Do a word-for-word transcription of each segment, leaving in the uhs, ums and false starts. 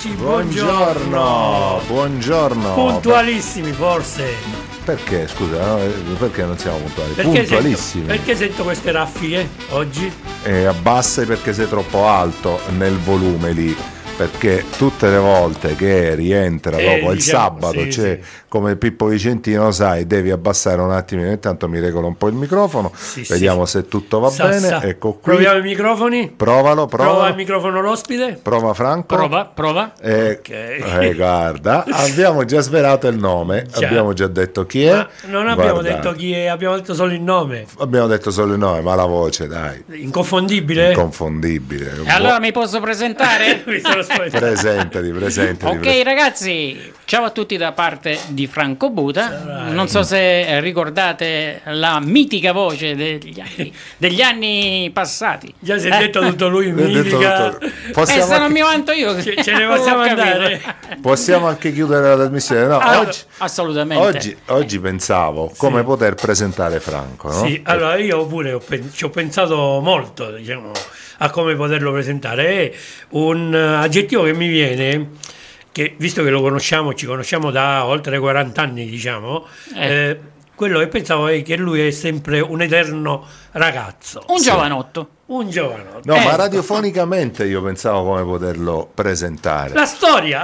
amici, buongiorno. Buongiorno, buongiorno. Puntualissimi forse. Perché, scusa, no? Perché non siamo puntuali? Perché Puntualissimi. Sento, perché sento queste raffiche oggi? E abbassa perché sei troppo alto nel volume lì. Perché tutte le volte che rientra Eh, dopo il diciamo, sabato sì, c'è, sì. come Pippo Vicentino, sai, devi abbassare un attimo, intanto mi regolo un po' il microfono, Sì, vediamo sì. se tutto va Sa, bene. sa. Ecco qui. Proviamo i microfoni. Provalo, prova. Prova il microfono l'ospite. Prova Franco. Prova, prova. Eh, Ok. eh, guarda, abbiamo già svelato il nome, Già. abbiamo già detto chi è. Ma non abbiamo Guarda, detto chi è, abbiamo detto solo il nome. abbiamo detto solo il nome, ma la voce, dai, Inconfondibile. inconfondibile. E allora mi posso presentare? Mi sono spaventato. Presentati, presentati. Ok ragazzi, ciao a tutti da parte di Franco Buta. Non so se ricordate la mitica voce degli anni, degli anni passati. Già si è detto tutto lui in Eh, detto mitica. tutto. Eh, Possiamo, se non anche, mi vanto io, Ce, ce ne possiamo ho capito. andare. possiamo anche chiudere la trasmissione. No, Allora, oggi, Assolutamente. oggi, oggi pensavo come poter presentare Franco, no? Sì, allora io pure ho pen- ci ho pensato molto, diciamo, a come poterlo presentare. È un eh, aggettivo che mi viene, che visto che lo conosciamo, ci conosciamo da oltre quaranta anni, diciamo, Eh. eh, quello che pensavo è che lui è sempre un eterno ragazzo, Un giovanotto. un giovanotto. No, Eh. ma radiofonicamente io pensavo come poterlo presentare. La storia!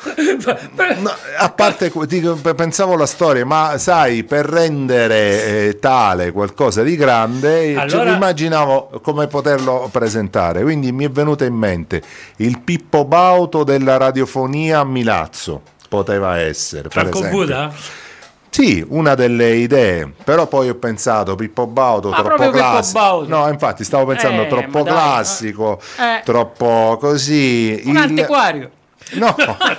No, a parte, dico, pensavo la storia, ma sai, per rendere eh, tale qualcosa di grande, Allora- cioè, immaginavo come poterlo presentare. Quindi mi è venuto in mente il Pippo Baudo della radiofonia a Milazzo. Poteva essere, per Franco esempio. Buda? Sì, una delle idee, però poi ho pensato Pippo Baudo Ma troppo proprio Pippo classico. Baudo? No, infatti stavo pensando Eh, troppo ma dai, classico, eh. troppo così. Un antiquario. No,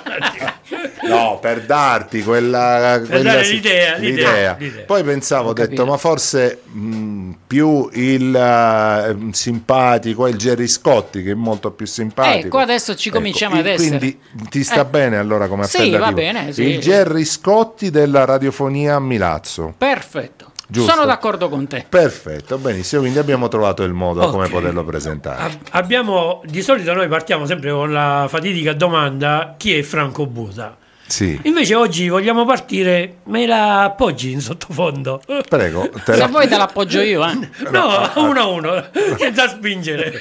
no, per darti quella, quella dare sì, l'idea, l'idea, l'idea. Poi pensavo, ho detto, capito. ma forse mh, più il eh, simpatico è il Gerry Scotti, che è molto più simpatico. Eh, qua adesso ci cominciamo ad il- essere. Quindi ti sta Eh. bene allora come Sì, appellativo? va bene, sì. Il Gerry Scotti della radiofonia a Milazzo. Perfetto. Giusto. Sono d'accordo con te. Perfetto, benissimo, quindi abbiamo trovato il modo Ok. come poterlo presentare. Ab- abbiamo, di solito noi partiamo sempre con la fatidica domanda: chi è Franco Buda? Sì, Invece oggi vogliamo partire, me la appoggi in sottofondo? prego. te Se la- vuoi te l'appoggio io, eh. No, uno a uno, senza spingere.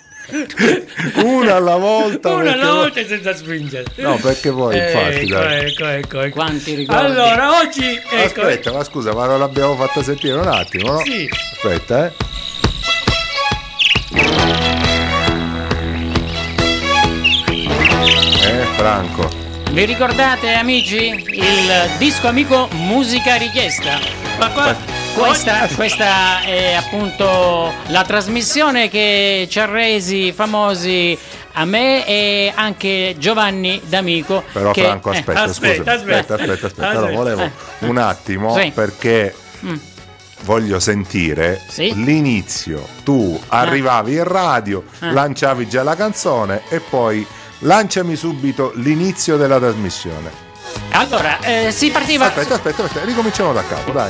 Una alla volta. Una perché alla voi- volta e senza spingere. No, perché voi infatti, Ecco, dai. ecco, ecco, ecco. Quanti ricordi. Allora, oggi... Ecco, Aspetta, ma scusa, ma non l'abbiamo fatta sentire un attimo, no? Sì. Aspetta, eh. Eh, Franco. Vi ricordate amici il disco amico musica richiesta? ma qua... Questa, questa è appunto la trasmissione che ci ha resi famosi a me e anche Giovanni D'Amico. Però che, Franco, eh, aspetta, aspetta, scusa, aspetta, aspetta. aspetta, aspetta. Aspetta. Allora, volevo Eh. un attimo Sì. perché Mm. voglio sentire Sì. l'inizio. Tu arrivavi in radio, Ah. lanciavi già la canzone e poi lanciami subito l'inizio della trasmissione. Allora, eh, si partiva. Aspetta, aspetta, aspetta, ricominciamo da capo, dai.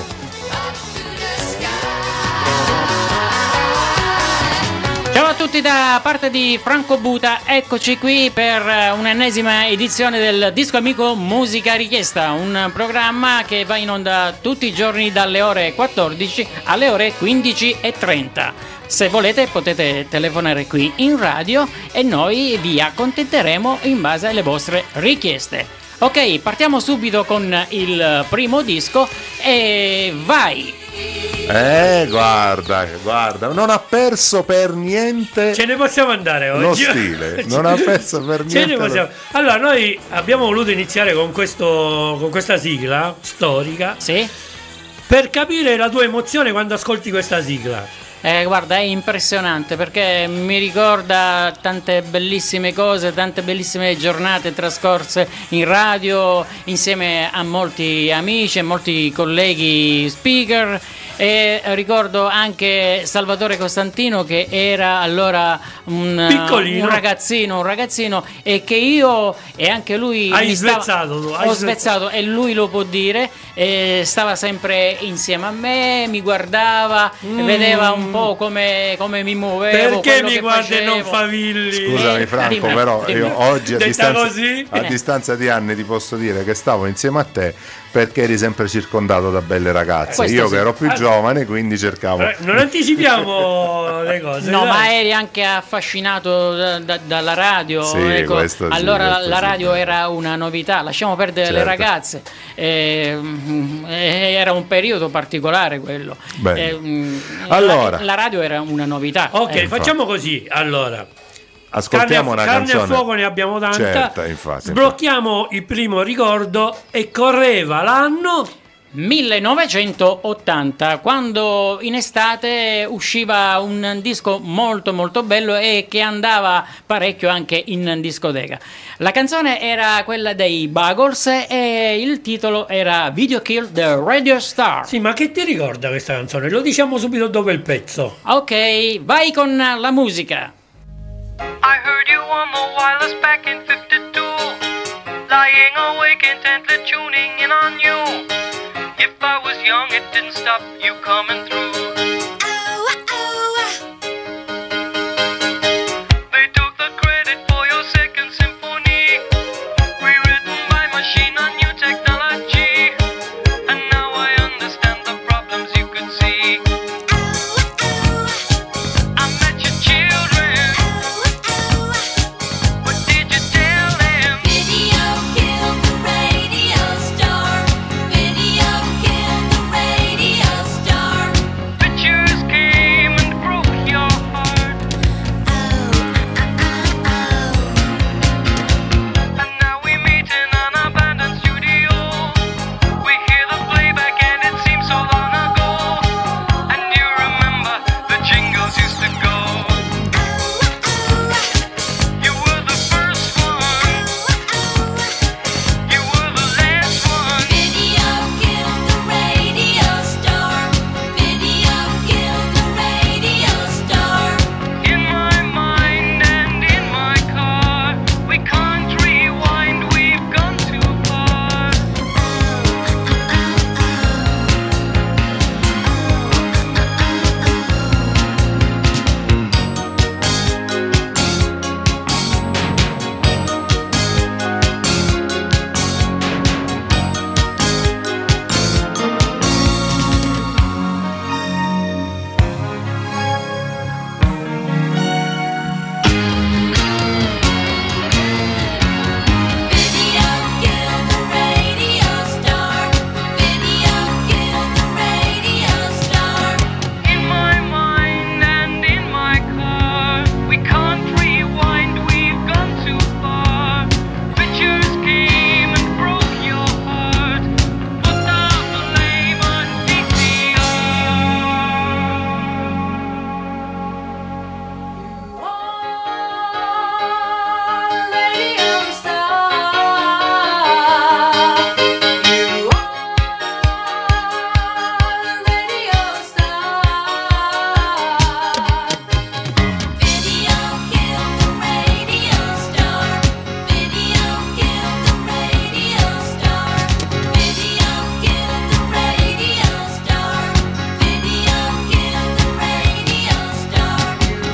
Ciao a tutti da parte di Franco Buta, eccoci qui per eh, un'ennesima edizione del Disco Amico Musica Richiesta, un programma che va in onda tutti i giorni dalle ore quattordici alle ore quindici e trenta. Se volete potete telefonare qui in radio e noi vi accontenteremo in base alle vostre richieste. Ok, partiamo subito con il primo disco e vai! Eh, guarda, guarda, non ha perso per niente Ce ne possiamo andare oggi. lo stile, non ha perso per Ce ne niente. possiamo... Allora, noi abbiamo voluto iniziare con, questo, con questa sigla storica Sì? per capire la tua emozione quando ascolti questa sigla. Eh, guarda, è impressionante perché mi ricorda tante bellissime cose, tante bellissime giornate trascorse in radio insieme a molti amici e molti colleghi speaker E ricordo anche Salvatore Costantino, che era allora un, Piccolino. un ragazzino, un ragazzino, e che io e anche lui Hai mi stava- svezzato tu, hai ho svezzato, e lui lo può dire, e stava sempre insieme a me, mi guardava, Mm. vedeva un po' come, come mi muovevo, Perché quello mi che guardi e non facevo. favilli? Scusami Eh, Franco, dimmi, però dimmi. io oggi a Detta distanza, così? a distanza di anni ti posso dire che stavo insieme a te perché eri sempre circondato da belle ragazze. Questo Io sì. che ero più Ah, giovane, quindi cercavo. Eh, non anticipiamo le cose. No, dai. ma eri anche affascinato da- da- dalla radio. Sì, ecco. questo sì, allora questo la sì, radio beh. era una novità, lasciamo perdere le Certo. ragazze. Eh, mm, eh, era un periodo particolare quello. Bene. Eh, mm, Allora. la, la radio era una novità. Ok, eh. facciamo così. Allora, Ascoltiamo carne, una carne canzone. a fuoco ne abbiamo tanta. Certo, infatti, Sblocchiamo il primo ricordo e correva l'anno. millenovecentottanta, quando in estate usciva un disco molto molto bello e che andava parecchio anche in discoteca. La canzone era quella dei Buggles e il titolo era Video Kill the Radio Star. Sì, ma che ti ricorda questa canzone? Lo diciamo subito dopo il pezzo. Ok, vai con la musica. I heard you on the wireless back in fifty-two, lying awake intently tuning in on you. If I was young, it didn't stop you coming through. They took the credit for your second symphony, rewritten by machine on new technology. And now I understand the problems you could see. I met your children. What did you tell them? Video killed the radio star. Video killed the radio star. Pictures came and broke your heart. And now we meet in an abandoned studio. We hear the playback and it seems so long ago. And you remember the jingles used to go. You were the first one. You were the last one. Video killed the radio star. Video killed the radio star. In my mind and in my car, we can't rewind, we've gone too far. Video killed the radio star. Video killed the radio star. In my mind and in my car, we can't rewind, we've gone too far. Pictures came and broke your heart. Put down the blame on V C Radio star. You are radio star. Video killed the radio star. Video killed the radio star. Video killed the radio star. Video killed the radio star.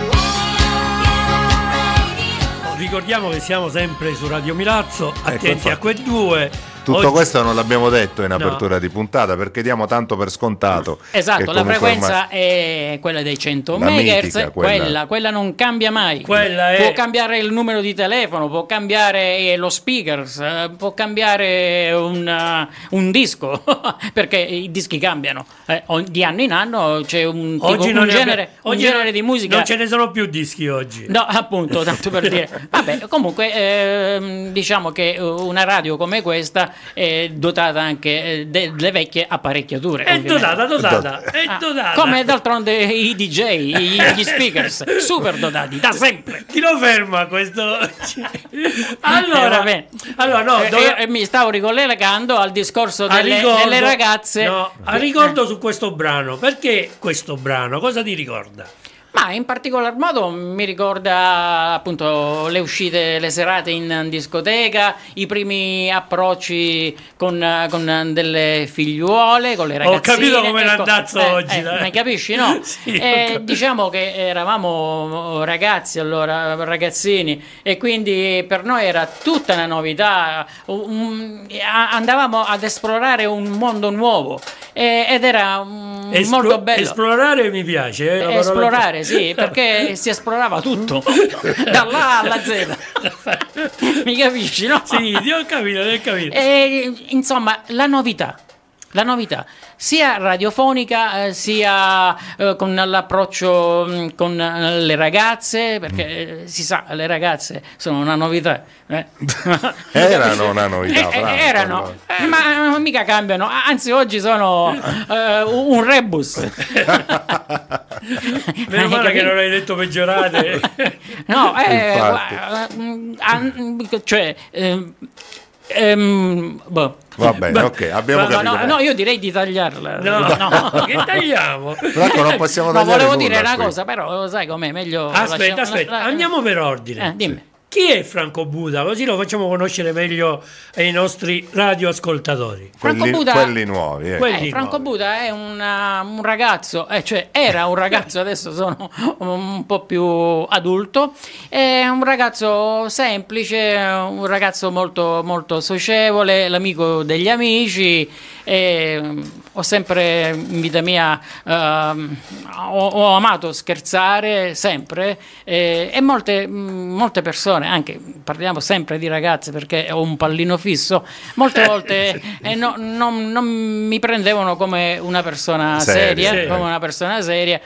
Ricordiamo che siamo sempre su Radio Milazzo, attenti infatti. a quei due. Tutto Oggi- questo non l'abbiamo detto in No. apertura di puntata perché diamo tanto per scontato. Esatto, che la comunque frequenza ormai- è quella dei cento La megahertz, mitica, quella. quella. Quella, non cambia mai. Quella è- Può cambiare il numero di telefono, può cambiare eh, lo speakers, eh, può cambiare un, eh, un disco, perché i dischi cambiano. Eh, o- di anno in anno c'è un, tipo- Oggi un non ne genere, abbiamo- un oggi genere non- di musica. Non ce ne sono più dischi oggi. No, appunto, tanto per dire. Vabbè, comunque ehm, diciamo che eh, una radio come questa eh, dotata anche eh, delle vecchie apparecchiature. È ovviamente. dotata, dotata, è Ah, dotata. come d'altronde i D J, i- gli speakers, super dotati, da sempre. Chi lo ferma questo? Eh, Allora, va bene. allora no, Eh, dove- eh, mi stavo ricollegando al discorso a delle, ricordo- delle ragazze. No, a ricordo su questo brano. Perché questo brano? Cosa ti ricorda? Ma in particolar modo mi ricorda appunto le uscite, le serate in discoteca, i primi approcci con, con delle figliuole, con le Ho ragazzine. capito come ecco, l'andazzo eh, oggi, eh, dai. ma capisci, no? Sì, ho Eh, capito. diciamo che eravamo ragazzi allora, ragazzini, e quindi per noi era tutta una novità, un- a- andavamo ad esplorare un mondo nuovo eh, ed era mm, Esplo- molto bello. Esplorare mi piace. eh, una parola- Esplorare, sì, perché si esplorava tutto, dalla A alla Z. Mi capisci, no? Sì, ti ho capito, ti ho capito. E, insomma, la novità. La novità, sia radiofonica, eh, sia eh, con l'approccio mh, con eh, le ragazze, perché eh, si sa, le ragazze sono una novità. eh. Erano una novità, Eh, eh, Franco, erano, eh, ma eh, mica cambiano, anzi oggi sono eh, un rebus. Meno male che non hai detto peggiorate. No, eh, Infatti. guarda, mm, an- cioè, ehm, ehm, boh. Va bene, Ma- ok, abbiamo ma- No, capito. no, no, io direi di tagliarla. No, che tagliamo? Franco, non possiamo No, tagliare volevo nulla dire una qui. cosa, però sai com'è, meglio Aspetta, lasciamo- aspetta, la- la- andiamo per ordine. Eh, dimmi. Chi è Franco Buda? Così lo facciamo conoscere meglio ai nostri radioascoltatori. Franco Quelli, Buda- quelli nuovi, eh. Quelli- Eh, Franco nuovi. Buda è una- un ragazzo, eh, cioè era un ragazzo, adesso sono un po' più adulto, è un ragazzo semplice, un ragazzo molto, molto socievole, l'amico degli amici. E, mm, ho sempre in vita mia ehm, ho, ho amato scherzare sempre eh, e molte, mm, molte persone, anche parliamo sempre di ragazze perché ho un pallino fisso, molte volte eh, no- non, non mi prendevano come una persona Seria, seria, sì. come una persona seria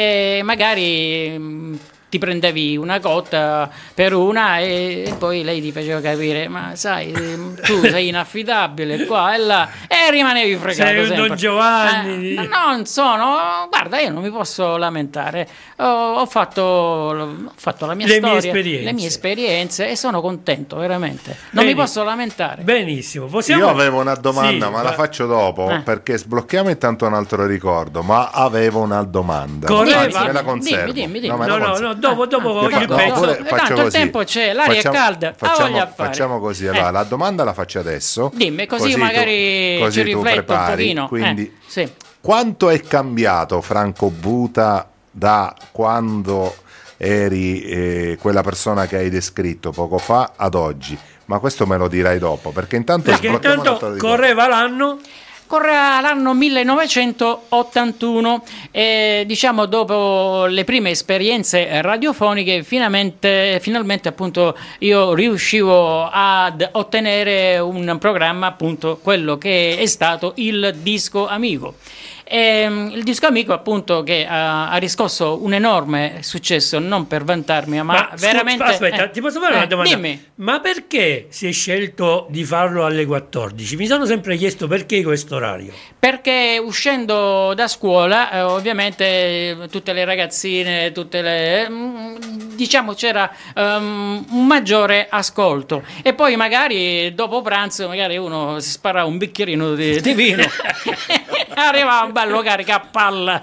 e magari mm, ti prendevi una cotta per una e, e poi lei ti faceva capire, ma sai, tu sei inaffidabile qua e là, e rimanevi fregato Sei un sempre. Don Giovanni. Eh, non sono, guarda, io non mi posso lamentare, ho, ho fatto, ho fatto la mia Le mie storia, esperienze. le mie esperienze e sono contento, veramente. Non mi Bene. posso lamentare. Benissimo, possiamo... Io avevo una domanda, Sì, ma la va- faccio dopo Eh. perché sblocchiamo intanto un altro ricordo. Ma avevo una domanda. Correva- Anzi, me la Dimmi, conservo. dimmi, dimmi. No, me No, la no, conservo. no, dopo, dopo Ah, voglio ah, il no, pezzo. Oppure Tanto faccio il così. tempo c'è, l'aria è calda, ha Facciamo, voglia a fare. facciamo così. Eh. Allora, la domanda la faccio adesso. Dimmi, così, tu- magari così ci tu rifletto un prepari. pochino. Quindi, Eh, sì. quanto è cambiato Franco Buta da quando eri eh, quella persona che hai descritto poco fa ad oggi? Ma questo me lo dirai dopo, perché intanto Perché sblocchiamo un altro intanto ricordo. correva l'anno... Correva l'anno millenovecentottantuno e diciamo dopo le prime esperienze radiofoniche finalmente, finalmente appunto io riuscivo ad ottenere un programma, appunto quello che è stato il Disco Amico. E, mm, il Disco Amico appunto che ha, ha riscosso un enorme successo, non per vantarmi, ma, Ma scu- veramente... aspetta, eh, ti posso fare eh, una domanda? Dimmi. Ma perché si è scelto di farlo alle quattordici? Mi sono sempre chiesto perché questo orario. Perché uscendo da scuola, eh, ovviamente eh, tutte le ragazzine, tutte le, mm, diciamo c'era ehm, un maggiore ascolto e poi magari dopo pranzo magari uno si spara un bicchierino di, di vino arriva un bello carica a palla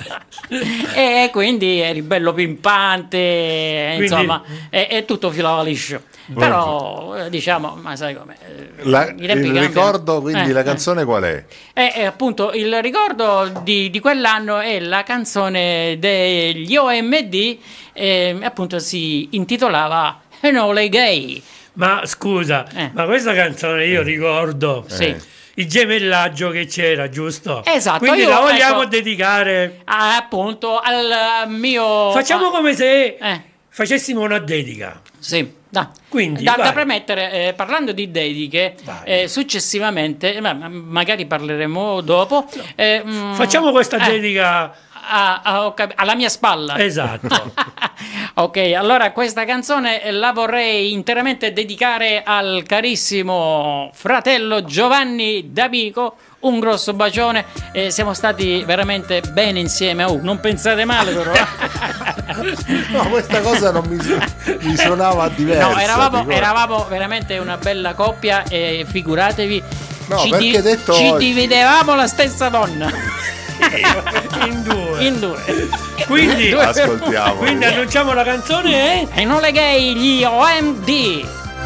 e quindi eri bello pimpante, Quindi- insomma, e, e tutto filava liscio. Però eh, diciamo, ma sai come La- il ricordo, quindi la canzone qual è? eh, eh, appunto il ricordo di, di quell'anno è la canzone degli O M D, eh, appunto si intitolava Enole Gay. Ma scusa, Eh. ma questa canzone io ricordo Sì. il gemellaggio che c'era, giusto? Esatto, Quindi io, la vogliamo ecco, dedicare. Ah, appunto al mio... Facciamo come se Eh, facessimo una dedica. sì, da. Quindi, da, vai. da premettere, eh, parlando di dediche, Vai. eh, successivamente, ma- ma- magari parleremo dopo. eh, mm, Facciamo questa eh, dedica. a- a- ho cap- alla mia spalla. Esatto. Ok, allora questa canzone la vorrei interamente dedicare al carissimo fratello Giovanni D'Amico. Un grosso bacione, e siamo stati veramente bene insieme. Oh, non pensate male però. No, questa cosa non mi, su- mi suonava diversa. No, eravamo, dico. eravamo veramente una bella coppia e figuratevi, No, ci, perché detto ci oggi- dividevamo la stessa donna. In due. In due. Quindi, Due- Ascoltiamo. quindi annunciamo la canzone eh? E non le gay, gli O M D.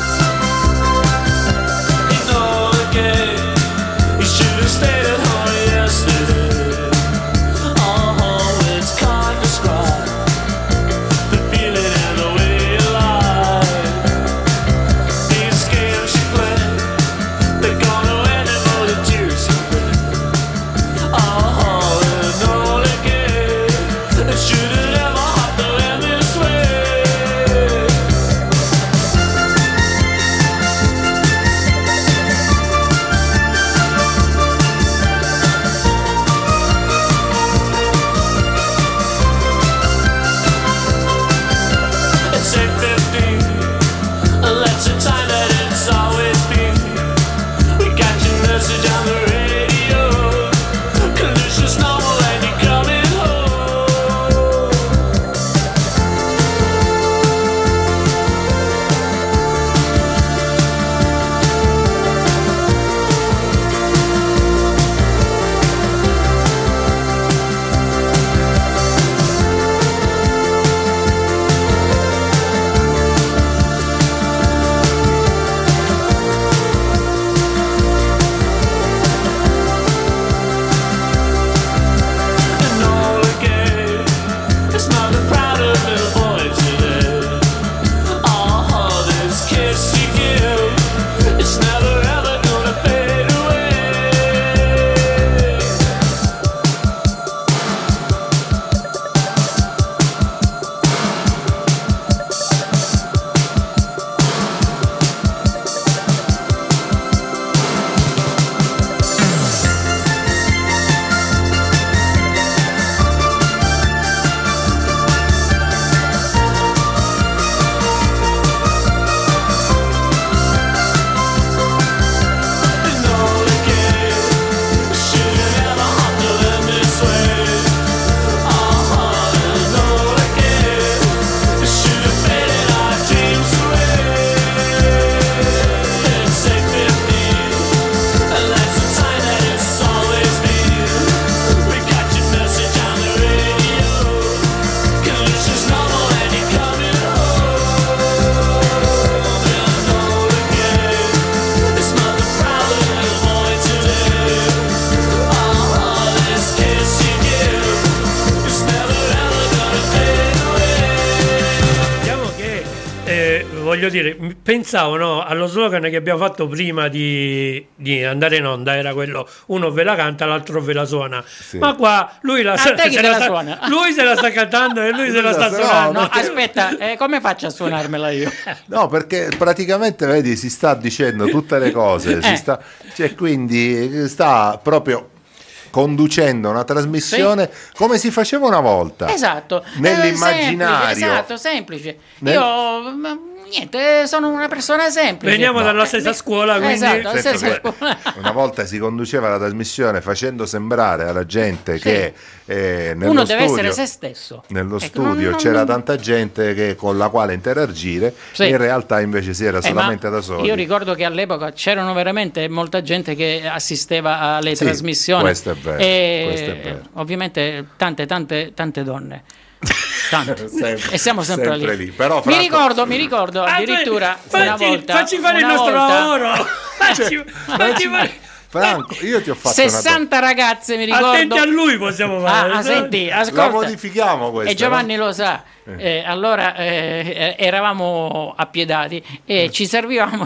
voglio dire, m- pensavo no, allo slogan che abbiamo fatto prima di, di andare in onda, era quello uno ve la canta, l'altro ve la suona. Sì. Ma qua lui, la, A sa- te chi se te la sta- suona? lui se la sta cantando e lui se la sta No, suonando. No, aspetta, eh, come faccio a suonarmela io? No, perché praticamente vedi si sta dicendo tutte le cose, si Eh. sta, cioè, quindi sta proprio conducendo una trasmissione come si faceva una volta. Esatto. Nell'immaginario. Eh, semplice, esatto, semplice. Nel- Io ma, niente, sono una persona semplice. Veniamo No. dalla stessa Eh, scuola, quindi- Esatto, la Sento stessa che scuola. una volta si conduceva la trasmissione facendo sembrare alla gente che eh, nello Uno deve studio, essere se stesso. nello Ecco, studio non- non- c'era non- tanta gente che- con la quale interagire, Sì. e in realtà invece si era Eh, solamente ma da soli. Io ricordo che all'epoca c'erano veramente molta gente che assisteva alle Sì, trasmissioni. questo è vero, E questo è vero. ovviamente tante, tante, tante donne. Tante. Sempre- e siamo sempre, sempre lì. lì. Però, mi Franco- ricordo, mi ricordo Ah, addirittura facci- una volta. facci fare il una nostro volta- lavoro. Facci, facci fare. Franco, io ti ho fatto una sessanta ragazze, mi ricordo. Attenti a lui possiamo fare. Ah, ah, senti, domanda. ascolta. La modifichiamo questa. E Giovanni no? lo sa. Eh, allora eh, eravamo appiedati e ci servivamo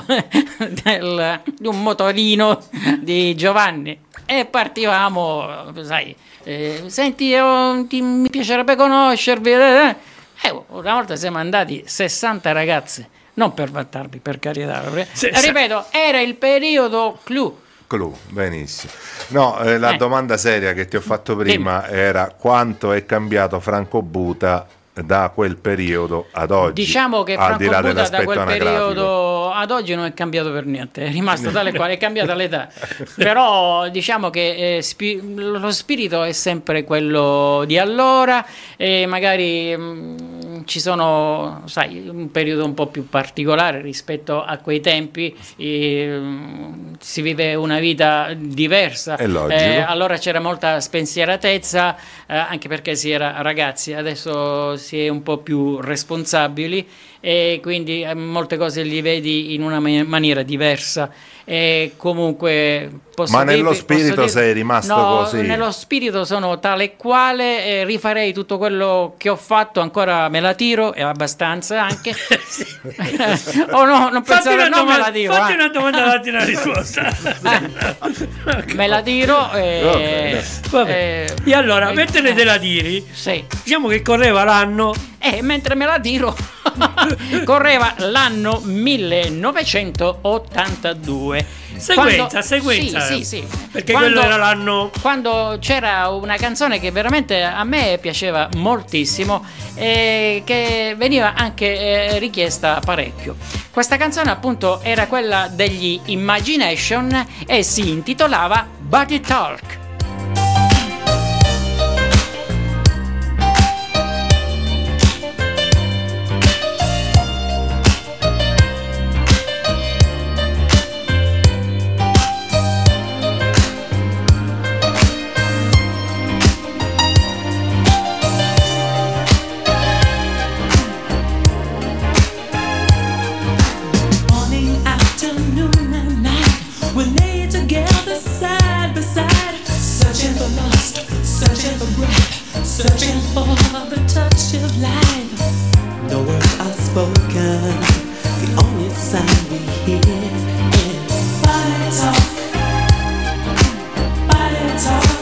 del- di un motorino di Giovanni e partivamo, sai, eh, senti, io- ti- mi piacerebbe conoscervi. eh, eh. Una volta siamo andati sessanta ragazze, non per vantarmi, per carità. Sì, Eh, ripeto, era il periodo clou. Clou, benissimo. No, eh, la Eh. domanda seria che ti ho fatto prima era quanto è cambiato Franco Buta da quel periodo ad oggi? Diciamo che al di Franco là Buda da dell'aspetto quel anagrafico? periodo ad oggi non è cambiato per niente, è rimasto tale e quale, è cambiata l'età. Però diciamo che eh, spi- lo spirito è sempre quello di allora e magari mh, ci sono, sai, un periodo un po' più particolare rispetto a quei tempi, eh, mh, si vive una vita diversa. È logico. Eh, allora c'era molta spensieratezza, eh, anche perché si era ragazzi, adesso si è un po' più responsabili e quindi eh, molte cose li vedi in una ma- maniera diversa. E comunque posso Ma nello dirvi- posso spirito dirvi- sei rimasto no, così? Nello spirito sono tale e quale, e rifarei tutto quello che ho fatto, ancora me la tiro, e abbastanza anche. Oh no, non Fatti pensare, una, non me domanda, la tiro. fatti eh. una domanda davanti una risposta. Me la tiro e, Vabbè. Vabbè. e- E allora, e- mentre te la tiri, sì. diciamo che correva l'anno. E mentre me la tiro correva l'anno millenovecentottantadue. Sequenza, Quando- sequenza. Sì, sì, sì. Perché Quando- quello era l'anno. Quando c'era una canzone che veramente a me piaceva moltissimo e che veniva anche eh, richiesta parecchio. Questa canzone appunto era quella degli Imagination e si intitolava Body Talk. Morning, afternoon, and night, we lay together side by side, searching for lust, searching for breath, searching for the touch of life. No words are spoken, the only sound we hear is body talk, body talk.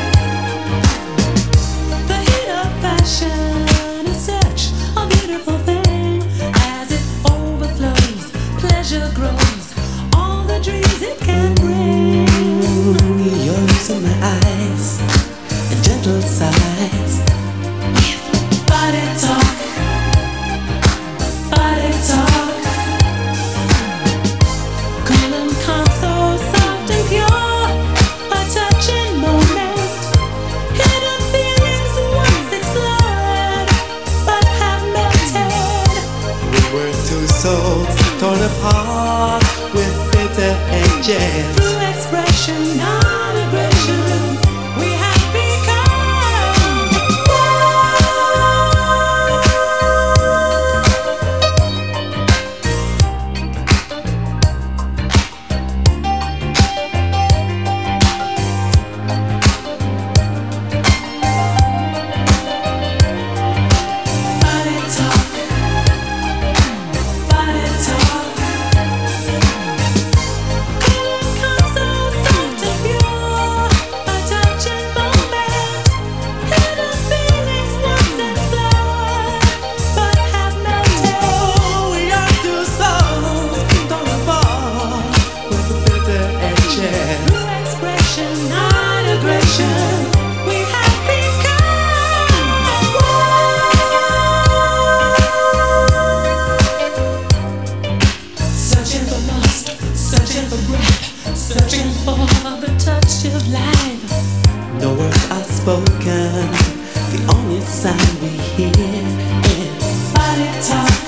The heat of passion is such a beautiful thing. As it overflows, pleasure grows, all the dreams it can bring. You're losing my eyes, a gentle sighs. Body talk, body talk. Cool and calm, so soft and pure, a touching moment. Hidden feelings once explored, but have melted. We were two souls torn apart with bitter edges. Through expression, non-aggression, we have become body talk, body talk. Come so soft and pure, a touching moment. Hidden feelings once explored, but have melted. Oh, we are two souls torn apart with the bitter edges. Through expression, non-aggression, we have become one. Searching for lust, searching for breath, searching for the touch of life. No words are spoken, the only sound we hear is body talk,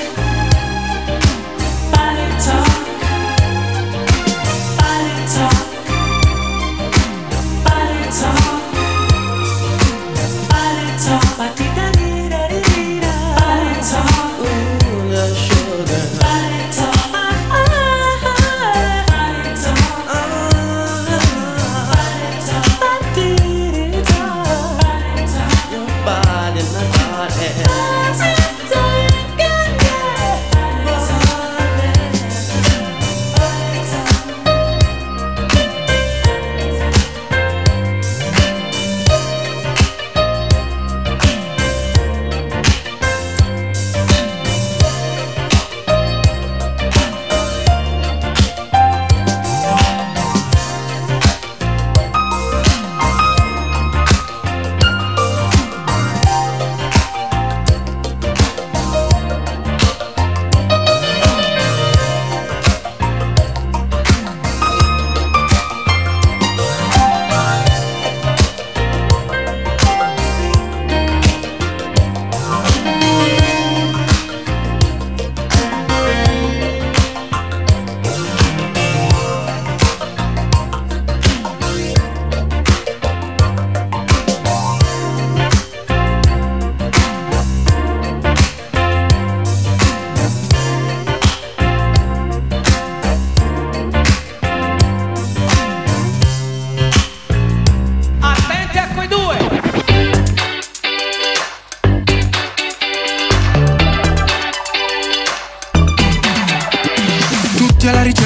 body talk, body talk, body talk, body talk, ba-dee-da-dee-da-dee-da. Body talk, ooh, the sugar. Body talk, body talk, body talk, ba-dee-da. Body talk, your body, my body. Body talk,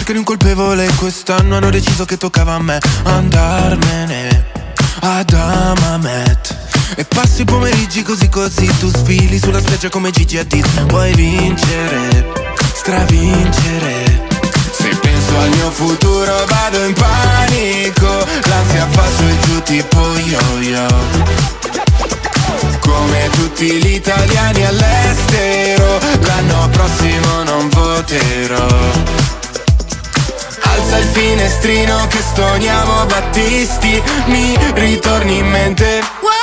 cerca di un colpevole e quest'anno hanno deciso che toccava a me andarmene ad Amamet. E passi i pomeriggi così così, tu sfili sulla spiaggia come Gigi Hadid. Vuoi vincere, stravincere. Se penso al mio futuro vado in panico, l'ansia fa su e giù tipo yo-yo. Come tutti gli italiani all'estero, l'anno prossimo non voterò. Alza il finestrino che stoniamo Battisti, mi ritorni in mente.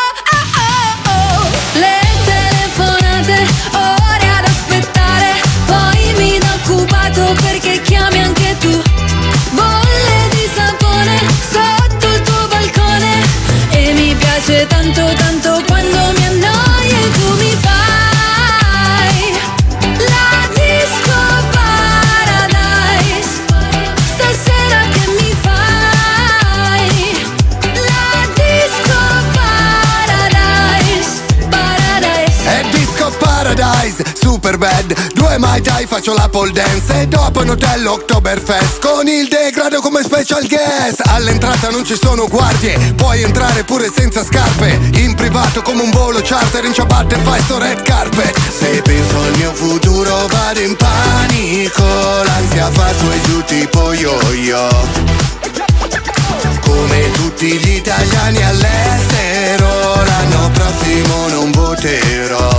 Le telefonate, ore ad aspettare, poi mi dà occupato perché chiami anche tu. Bolle di sapone sotto il tuo balcone e mi piace tanto tanto quando mi annoio e tu mi fai la disco paradise. Stasera che mi fai la disco paradise. Paradise. È Disco Paradise, super bad. Due mai dai, faccio la pole dance. E dopo in hotel Oktoberfest con il degrado come special guest. All'entrata non ci sono guardie, puoi entrare pure senza scarpe. In privato come un volo charter, in ciabatte fai sto red carpet. Se penso al mio futuro vado in panico, l'ansia fa su e giù tipo yo-yo. Come tutti gli italiani all'estero, l'anno prossimo non voterò.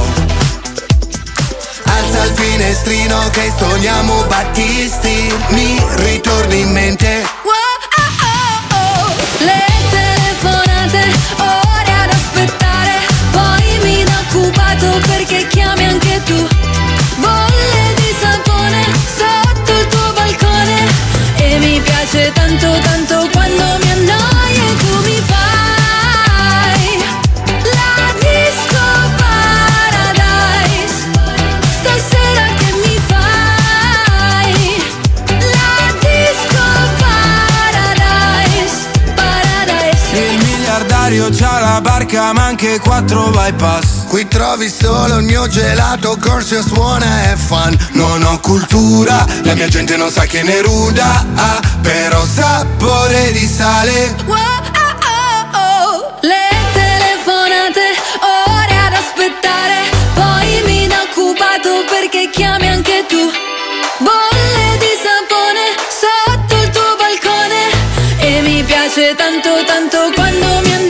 Alza il finestrino che stoniamo Battisti, mi ritorni in mente. Le telefonate, ore ad aspettare, poi mi dà occupato perché chiami anche tu. Bolle di sapone sotto il tuo balcone e mi piace tanto tanto quando mi annoio e tu mi fai la disco paradise. Stasera che mi fai la disco paradise. Paradise. Il miliardario c'ha la barca ma anche quattro bypass. Qui trovi solo il mio gelato, corso suona e fun. Non ho cultura, la mia gente non sa che ne ruda, ah, però sapore di sale. Wow, oh, oh, oh. Le telefonate, ore ad aspettare, poi mi dà occupato perché chiami anche tu. Bolle di sapone sotto il tuo balcone e mi piace tanto tanto quando mi annoio